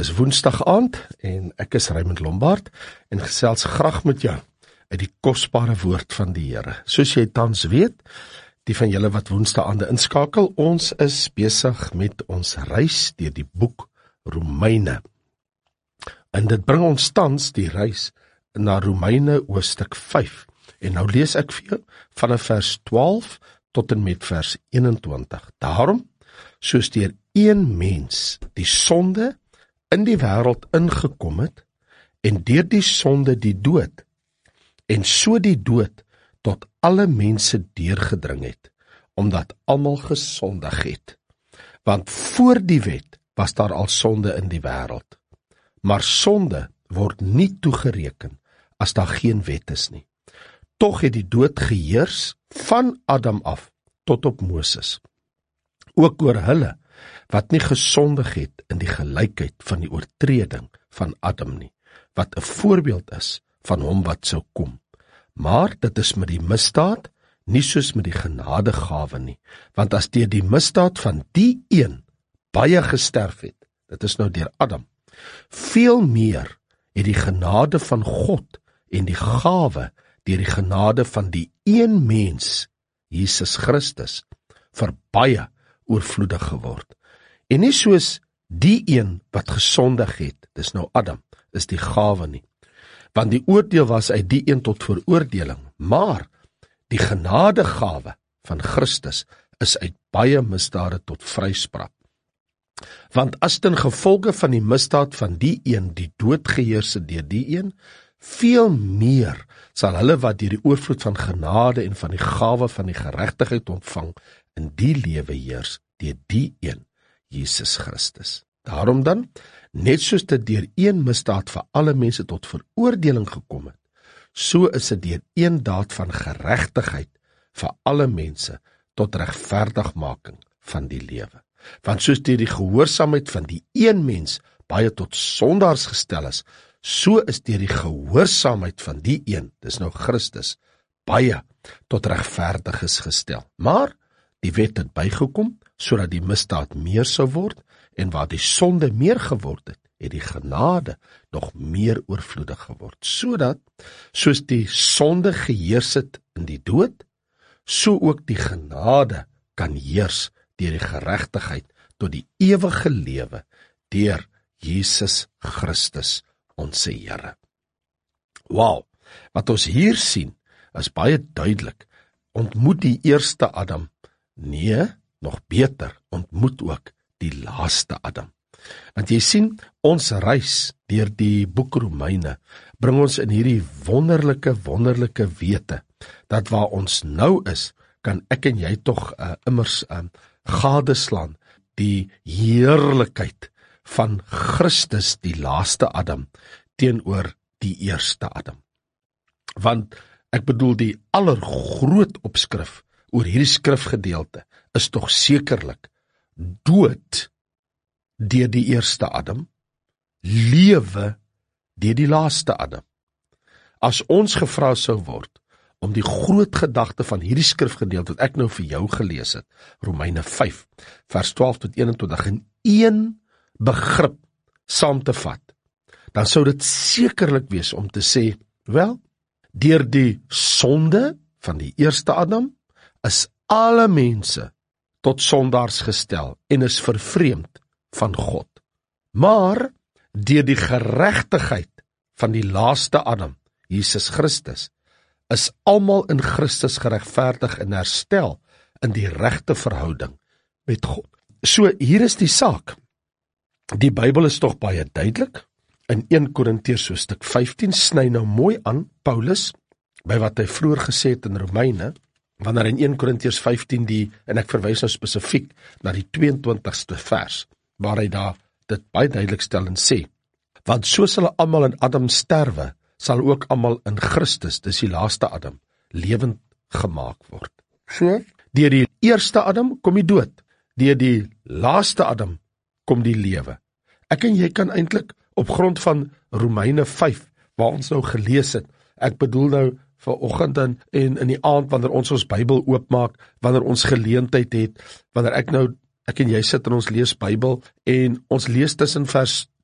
is Woensdag aand en ek is Raymond Lombard en gesels graag met jou uit die kosbare woord van die Here. Soos jy tans weet, die van julle wat Woensdag aande inskakel, ons is besig met ons reis deur die boek Romeine. En dit bring ons tans die reis na Romeine hoofstuk 5. En nou lees ek vir jou vanaf vers 12 tot en met vers 21. Daarom, soos deur een mens die sonde in die wêreld ingekom het, en deur die sonde die dood, en so die dood tot alle mense deurgedring het, omdat almal gesondig het. Want voor die wet was daar al sonde in die wêreld, maar sonde word nie toegereken as daar geen wet is nie. Tog het die dood geheers van Adam af tot op Moses, ook oor hulle wat nie gesondig het in die gelykheid van die oortreding van Adam nie, wat 'n voorbeeld is van hom wat sou kom. Maar dit is met die misdaad, nie soos met die genadegawe nie, want as deur die misdaad van die een baie gesterf het, dit is nou deur Adam, veel meer het die genade van God en die gawe deur die genade van die een mens, Jesus Christus, vir baie oorvloedig geword. En nie soos die een wat gesondig het, dis nou Adam, is die gawe nie. Want die oordeel was uit die een tot veroordeling, maar die genadegawe van Christus is uit baie misdade tot vryspraak. Want as ten gevolge van die misdaad van die een die dood geheers het deur die een, veel meer sal hulle wat deur die oorvloed van genade en van die gawe van die geregtigheid ontvang, in die lewe heers deur die een, Jesus Christus. Daarom dan, net soos dit deur een misdaad vir alle mense tot veroordeling gekom het, so is dit deur een daad van geregtigheid vir alle mense tot regverdigmaking van die lewe. Want soos deur die gehoorsaamheid van die een mens baie tot sondaars gestel is, so is deur die gehoorsaamheid van die een, dis nou Christus, baie tot regverdiges gestel. Maar die wet het bygekom, sodat die misdaad meer sou word, en waar die sonde meer geword het, het die genade nog meer oorvloedig geword, sodat, soos die sonde geheers het in die dood, so ook die genade kan heers deur die geregtigheid tot die ewige lewe, deur Jesus Christus, ons Here. Wow, wat ons hier sien, is baie duidelik. Ontmoet die eerste Adam, nee, nog beter, ontmoet ook die laaste Adam. Want jy sien, ons reis deur die boek Romeine, bring ons in hierdie wonderlike wete, dat waar ons nou is, kan ek en jy tog immers gadeslaan die heerlikheid van Christus, die laaste Adam, teenoor die eerste Adam. Want ek bedoel, die allergroot opskrif oor hierdie skrifgedeelte is tog sekerlik dood deur die eerste Adam, lewe deur die laaste Adam. As ons gevra sou word om die groot gedagte van hierdie skrifgedeelte wat ek nou vir jou gelees het, Romeine 5, vers 12 tot 21, in een begrip saam te vat, dan sou dit sekerlik wees om te sê, wel, deur die sonde van die eerste Adam, is alle mense tot sondaars gestel en is vervreemd van God. Maar deur die geregtigheid van die laaste Adam, Jesus Christus, is almal in Christus geregverdig en herstel in die regte verhouding met God. So hier is die saak. Die Bybel is tog baie duidelik. In 1 Korintiërs hoofstuk 15 sny nou mooi aan Paulus by wat hy vroeër gesê het in Romeine, wanneer in 1 Korintiërs 15 en ek verwys nou spesifiek na die 22ste vers, waar hy daar dit baie duidelik stel en sê, want soos hulle almal in Adam sterwe, sal ook almal in Christus, dis die laaste Adam, lewend gemaak word. So, deur die eerste Adam kom die dood, deur die laaste Adam kom die lewe. Ek en jy kan eintlik op grond van Romeine 5, waar ons nou gelees het, ek bedoel nou vanoggend en in die aand, wanneer ons Bybel oopmaak, wanneer ons geleentheid het, wanneer ek en jy sit en ons lees Bybel, en ons lees tussen vers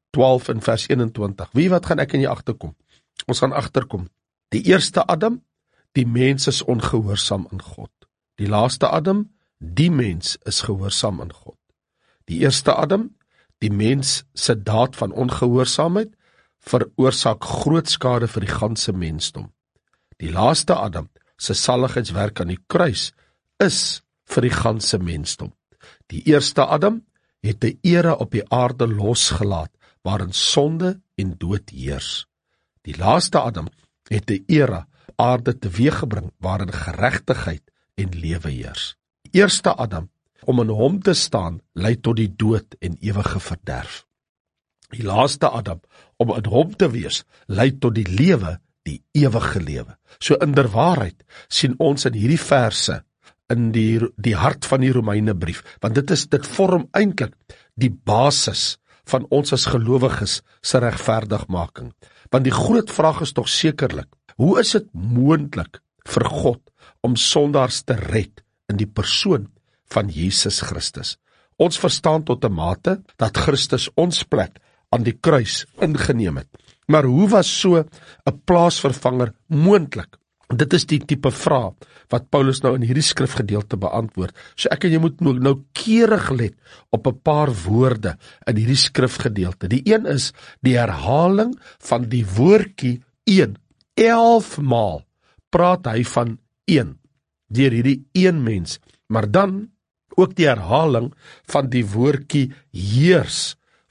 12 in vers 21. Wie wat gaan ek en jy agterkom? Ons gaan agterkom. Die eerste Adam, die mens is ongehoorsaam aan God. Die laaste Adam, die mens is gehoorsaam aan God. Die eerste Adam, die mens se daad van ongehoorsaamheid, veroorsaak groot skade vir die ganse mensdom. Die laaste Adam, se saligheidswerk aan die kruis, is vir die ganse mensdom. Die eerste Adam het 'n era op die aarde losgelaat, waarin sonde en dood heers. Die laaste Adam het 'n era aarde teweeggebring, waarin geregtigheid en lewe heers. Die eerste Adam, om in hom te staan, lei tot die dood en ewige verderf. Die laaste Adam, om in hom te wees, lei tot die lewe, die ewige lewe. So inderwaarheid sien ons in hierdie verse, in die hart van die Romeinebrief, want dit vorm eintlik die basis van ons as gelowiges se regverdigmaking. Want die groot vraag is tog sekerlik, hoe is dit moontlik vir God om sondaars te red in die persoon van Jesus Christus? Ons verstaan tot 'n mate dat Christus ons plek aan die kruis ingeneem het. Maar hoe was so 'n plaasvervanger moontlik? Dit is die tipe vraag wat Paulus nou in hierdie skrifgedeelte beantwoord. So ek en jy moet noukeurig let op 'n paar woorde in hierdie skrifgedeelte. Die een is die herhaling van die woordjie 1. 11 maal praat hy van 1 deur hierdie een mens, maar dan ook die herhaling van die woordjie heers.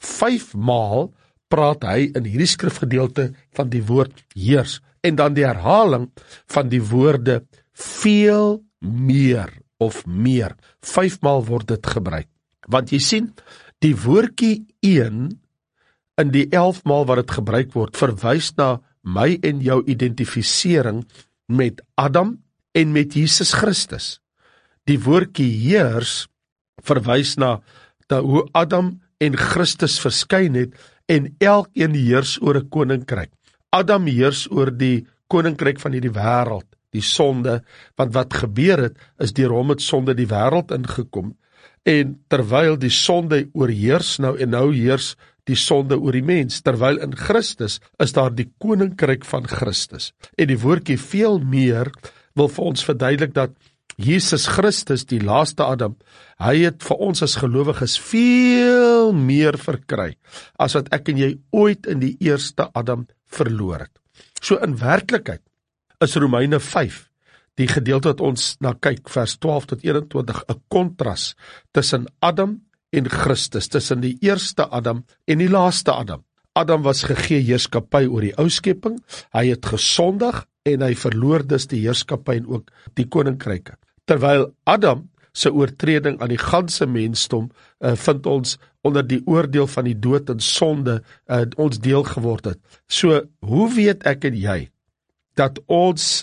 5 maal praat hy in hierdie skrifgedeelte van die woord heers, en dan die herhaling van die woorde veel meer of meer. 5 maal word dit gebruik. Want jy sien, die woordjie 1 in die 11 maal wat dit gebruik word, verwys na my en jou identifisering met Adam en met Jesus Christus. Die woordjie heers verwys na hoe Adam en Christus verskyn het en elkeen heers oor 'n koninkryk. Adam heers oor die koninkryk van hierdie wêreld, die sonde, want wat gebeur het, is deur hom het sonde die wêreld ingekom, en terwyl die sonde oorheers nou, en nou heers die sonde oor die mens, terwyl in Christus is daar die koninkryk van Christus. En die woordjie veel meer wil vir ons verduidelik dat Jesus Christus, die laaste Adam, hy het vir ons as gelowiges veel meer verkry, as wat ek en jy ooit in die eerste Adam verloor het. So in werklikheid is Romeine 5, die gedeelte wat ons na kyk, vers 12 tot 21, 'n kontras tussen Adam en Christus, tussen die eerste Adam en die laaste Adam. Adam was gegee heerskappy oor die ou skepping, hy het gesondig en hy verloor dus die heerskappy en ook die koninkryke. Terwyl Adam se oortreding aan die ganse mensdom vind ons onder die oordeel van die dood en sonde ons deel geword het. So, hoe weet ek en jy dat ons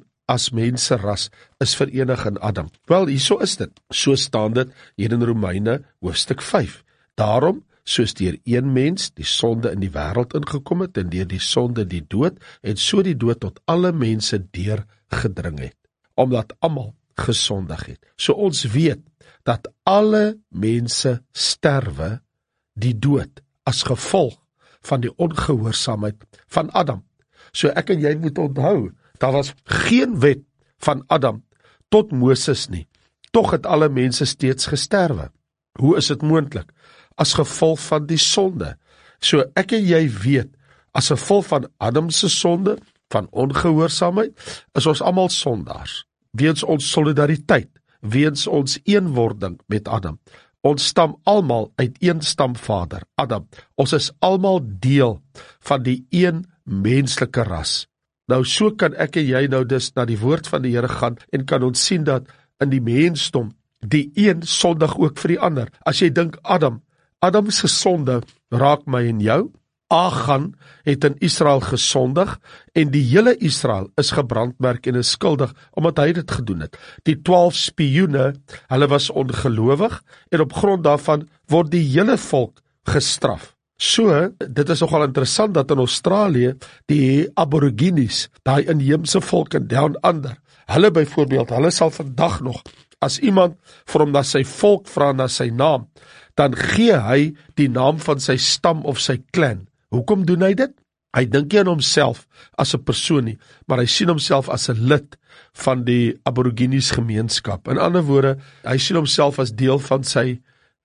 as menseras is verenig in Adam? Wel, hierso is dit. So staan dit hier in Romeine hoofstuk 5. Daarom, soos deur een mens die sonde in die wêreld ingekom het en deur die sonde die dood, en so die dood tot alle mense deurgedring het, omdat almal gesondig het. So ons weet dat alle mense sterwe die dood as gevolg van die ongehoorsaamheid van Adam. So ek en jy moet onthou, daar was geen wet van Adam tot Moses nie. Tog het alle mense steeds gesterwe. Hoe is dit moontlik? As gevolg van die sonde. So ek en jy weet, as gevolg van Adam se sonde, van ongehoorsaamheid, is ons almal sondaars. Weens ons solidariteit, weens ons eenwording met Adam. Ons stam almal uit een stamvader, Adam. Ons is almal deel van die een menslike ras. Nou so kan ek en jy nou dus na die woord van die Here gaan en kan ons sien dat in die mensdom die een sondig ook vir die ander. As jy dink Adam se sonde raak my en jou. Achan het in Israel gesondig en die hele Israel is gebrandmerk en is skuldig omdat hy dit gedoen het. Die 12 spioene, hulle was ongelowig en op grond daarvan word die hele volk gestraf. So, dit is nogal interessant dat in Australië die Aborigines, daai inheemse volk in Down Under, hulle byvoorbeeld, hulle sal vandag nog, as iemand vir hom na sy volk vra, na sy naam, dan gee hy die naam van sy stam of sy clan. Hoekom doen hy dit? Hy dink nie aan homself as 'n persoon nie, maar hy sien homself as 'n lid van die Aborigines gemeenskap. In ander woorde, hy sien homself as deel van sy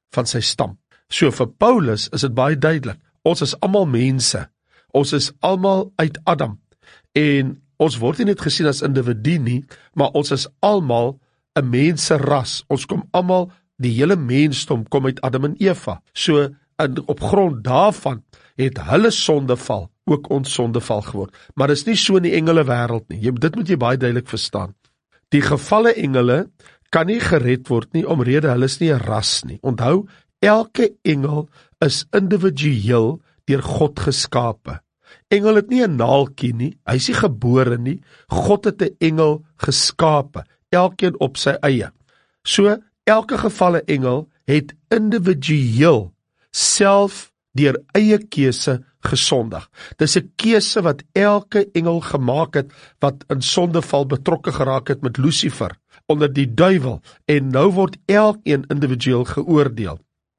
stam. So vir Paulus is dit baie duidelik. Ons is almal mense. Ons is almal uit Adam. En ons word nie net gesien as individu nie, maar ons is almal 'n menseras. Ons kom almal, die hele mensdom kom uit Adam en Eva. So op grond daarvan het hulle sondeval ook ons sondeval geword. Maar dit is nie so in die engele wêreld nie. Dit moet jy baie duidelik verstaan. Die gevalle engele kan nie gered word nie omrede hulle is nie 'n ras nie. Onthou, elke engel is individueel deur God geskape. Engel het nie 'n naaltjie nie, hy is nie gebore nie. God het 'n engel geskape, elkeen op sy eie. So, elke gevalle engel het individueel self deur eie keuse gesondig. Dis 'n keuse wat elke engel gemaak het, wat in sondeval betrokke geraak het met Lucifer, onder die duiwel, en nou word elkeen individueel geoordeel.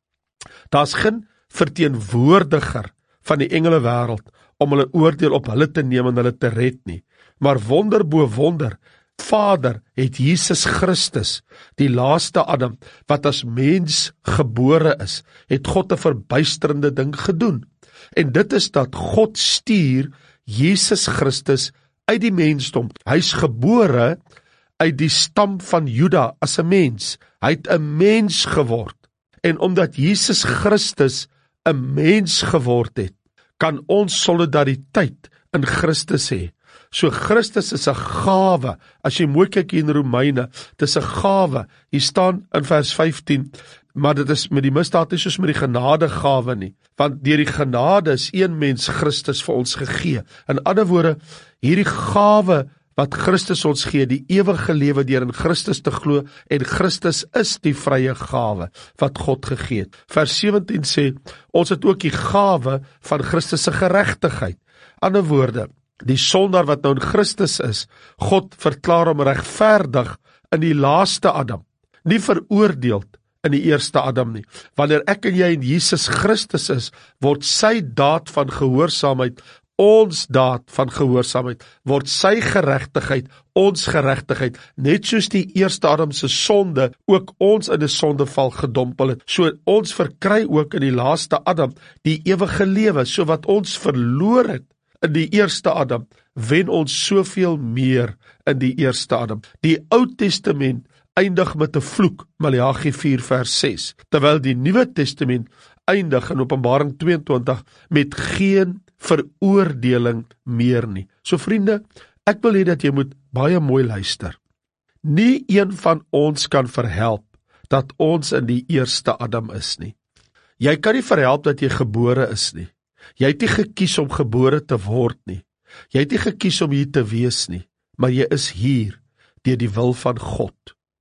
Daar's geen verteenwoordiger van die engele wêreld om hulle oordeel op hulle te neem en hulle te red nie. Maar wonder bo wonder, Vader het Jesus Christus, die laaste Adam, wat as mens gebore is, het God 'n verbuisterende ding gedoen. En dit is dat God stuur Jesus Christus uit die mensdom. Hy's gebore uit die stam van Juda as 'n mens. Hy het 'n mens geword. En omdat Jesus Christus 'n mens geword het, kan ons solidariteit in Christus hê. So Christus is 'n gawe. As jy mooi kyk in Romeine, dis 'n gawe. Hier staan in vers 15, maar dit is met die misdaad nie soos met die genadegawe nie, want deur die genade is een mens Christus vir ons gegee. In ander woorde, hierdie gawe wat Christus ons gee, die ewige lewe deur in Christus te glo, en Christus is die vrye gawe wat God gegee het. Vers 17 sê, ons het ook die gawe van Christus se geregtigheid. Ander woorde, die sondaar wat nou in Christus is, God verklaar hom regverdig in die laaste Adam, nie veroordeeld in die eerste Adam nie. Wanneer ek en jy in Jesus Christus is, word sy daad van gehoorsaamheid ons daad van gehoorsaamheid, word sy geregtigheid ons geregtigheid, net soos die eerste Adam se sonde ook ons in 'n sondeval gedompel het. So ons verkry ook in die laaste Adam die ewige lewe, so wat ons verloor het in die eerste Adam, wen ons soveel meer in die eerste Adam. Die Ou Testament eindig met 'n vloek, Maleagi 4 vers 6, terwyl die Nuwe Testament eindig in Openbaring 22 met geen veroordeling meer nie. So vriende, ek wil hê dat jy moet baie mooi luister. Nie een van ons kan verhelp dat ons in die eerste Adam is nie. Jy kan nie verhelp dat jy gebore is nie. Jy het nie gekies om gebore te word nie. Jy het nie gekies om hier te wees nie, maar jy is hier deur die wil van God.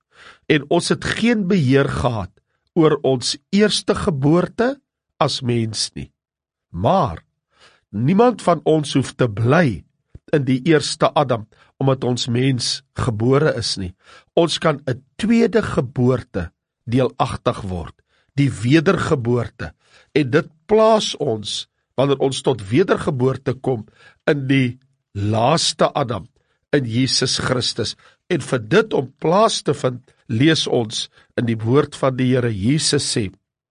En ons het geen beheer gehad oor ons eerste geboorte as mens nie. Maar niemand van ons hoef te bly in die eerste Adam, omdat ons mens gebore is nie. Ons kan 'n tweede geboorte deelagtig word, die wedergeboorte, en dit plaas ons, wanneer ons tot wedergeboorte kom, in die laaste Adam, in Jesus Christus. En vir dit om plaas te vind, lees ons in die woord van die Here. Jesus sê,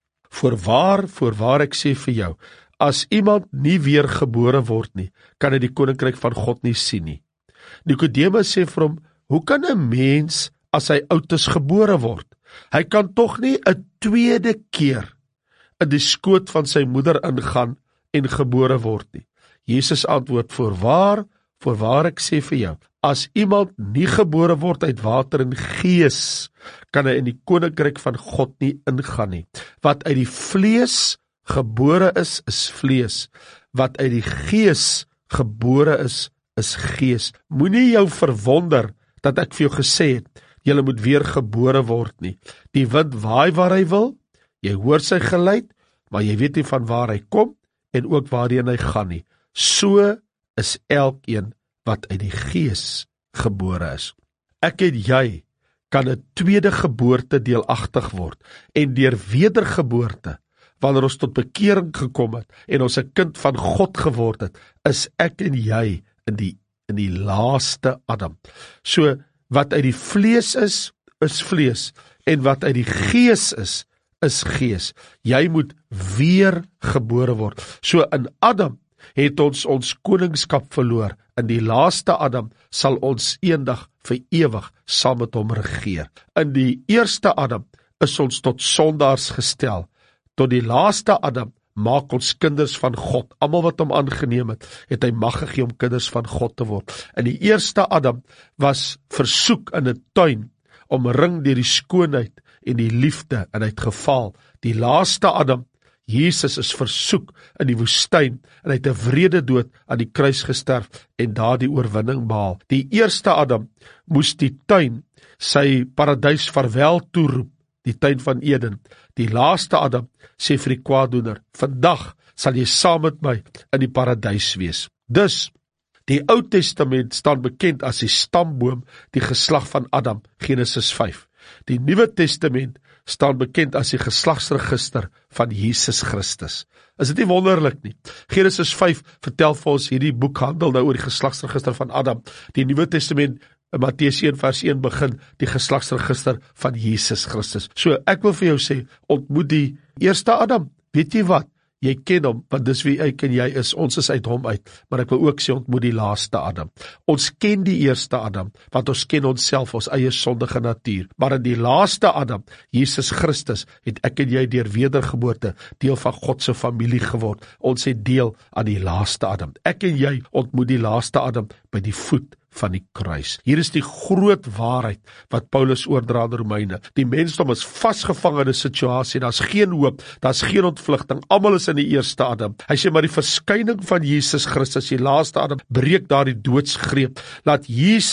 voorwaar ek sê vir jou, as iemand nie weer gebore word nie, kan hy die koninkryk van God nie sien nie. Nikodemus sê vir hom, hoe kan 'n mens as hy oud is gebore word? Hy kan tog nie 'n tweede keer in die skoot van sy moeder ingaan en gebore word nie. Jesus antwoord, voorwaar ek sê vir jou, as iemand nie gebore word uit water en gees, kan hy in die koninkryk van God nie ingaan nie. Wat uit die vlees gebore is vlees. Wat uit die gees gebore is gees. Moenie jou verwonder dat ek vir jou gesê het, jy moet weer gebore word nie. Die wind waai waar hy wil, jy hoor sy geluid, maar jy weet nie van waar hy kom, en ook waarheen hy gaan nie. So is elkeen wat uit die gees gebore is. Ek en jy kan 'n tweede geboorte deelagtig word en deur wedergeboorte, wanneer ons tot bekering gekom het en ons 'n kind van God geword het, is ek en jy in die laaste Adam. So wat uit die vlees is vlees, en wat uit die gees is gees. Jy moet weer gebore word. So in Adam het ons koningskap verloor. In die laaste Adam sal ons eendag vir ewig saam met hom regeer. In die eerste Adam is ons tot sondaars gestel. Tot die laaste Adam maak ons kinders van God. Almal wat hom aangeneem het hy mag gegee om kinders van God te word. In die eerste Adam was versoek in 'n tuin, omring deur die skoonheid en die liefde, en hy het gefaal. Die laaste Adam, Jesus, is versoek in die woestyn, en hy het 'n wrede dood aan die kruis gesterf en daar die oorwinning behaal. Die eerste Adam moes die tuin, sy paradys vaarwel toeroep, die tuin van Eden. Die laaste Adam sê vir die kwaaddoener, vandag sal jy saam met my in die paradys wees. Dus, die Ou Testament staan bekend as die stamboom, die geslag van Adam, Genesis 5. Die Nuwe Testament staan bekend as die geslagsregister van Jesus Christus. Is dit nie wonderlik nie? Genesis 5 vertel vir ons, hierdie boek handel nou oor die geslagsregister van Adam. Die Nuwe Testament, Matteus 1 vers 1 begin die geslagsregister van Jesus Christus. So ek wil vir jou sê, ontmoet die eerste Adam. Weet jy wat? Jy ken hom, want dis wie ek en jy is, ons is uit hom uit, maar ek wil ook sê, ontmoet die laaste Adam. Ons ken die eerste Adam, want ons ken onsself, ons eie sondige natuur, maar in die laaste Adam, Jesus Christus, het ek en jy deur wedergeboorte deel van God se familie geword. Ons het deel aan die laaste Adam. Ek en jy ontmoet die laaste Adam by die voet van die kruis. Hier is die groot waarheid wat Paulus oordra aan Romeine. Die mensdom is vasgevang in 'n situasie, daar's geen hoop, daar's geen ontvlugting, almal is in die eerste Adam. Hy sê, maar die verskyning van Jesus Christus, die laaste Adam, breek daar die doodsgreep. Laat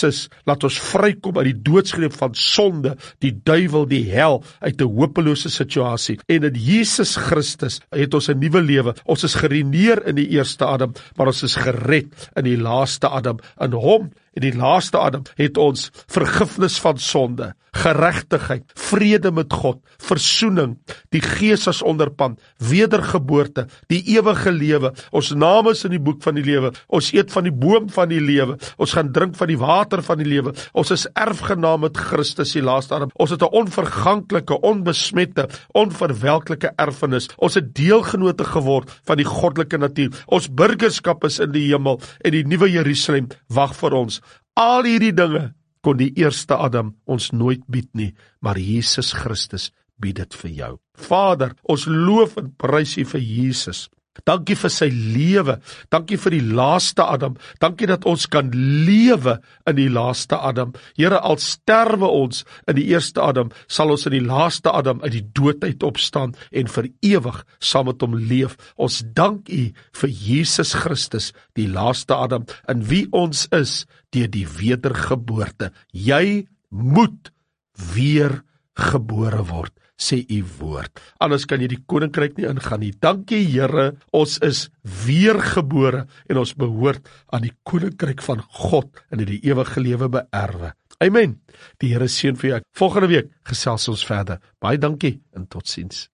ons vrykom uit die doodsgreep van sonde, die duiwel, die hel, uit 'n hopelose situasie. En in Jesus Christus het ons 'n nuwe lewe. Ons is gereneer in die eerste Adam, maar ons is gered in die laaste Adam. In hom, in die laaste Adam, het ons vergifnis van sonde, geregtigheid, vrede met God, versoening, die Gees as onderpand, wedergeboorte, die ewige lewe. Ons naam is in die boek van die lewe. Ons eet van die boom van die lewe. Ons gaan drink van die water van die lewe. Ons is erfgenaam met Christus, die laaste Adam. Ons het 'n onverganklike, onbesmette, onverwelklike erfenis. Ons het deelgenote geword van die goddelike natuur. Ons burgerskap is in die hemel en die nuwe Jerusalem wag vir ons. Al hierdie dinge kon die eerste Adam ons nooit bied nie, maar Jesus Christus bied dit vir jou. Vader, ons loof en prys U vir Jesus. Dankie vir sy lewe, dankie vir die laaste Adam, dankie dat ons kan lewe in die laaste Adam. Here, al sterwe ons in die eerste Adam, sal ons in die laaste Adam uit die dood uit opstaan en vir ewig saam met hom leef. Ons dank U vir Jesus Christus, die laaste Adam, in wie ons is deur die wedergeboorte. Jy moet weer gebore word, sê U woord. Anders kan jy die koninkryk nie ingaan nie. Dankie Here, ons is weergebore en ons behoort aan die koninkryk van God en in die ewige lewe beerwe. Amen. Die Here seën vir jou. Volgende week gesels ons verder. Baie dankie en totsiens.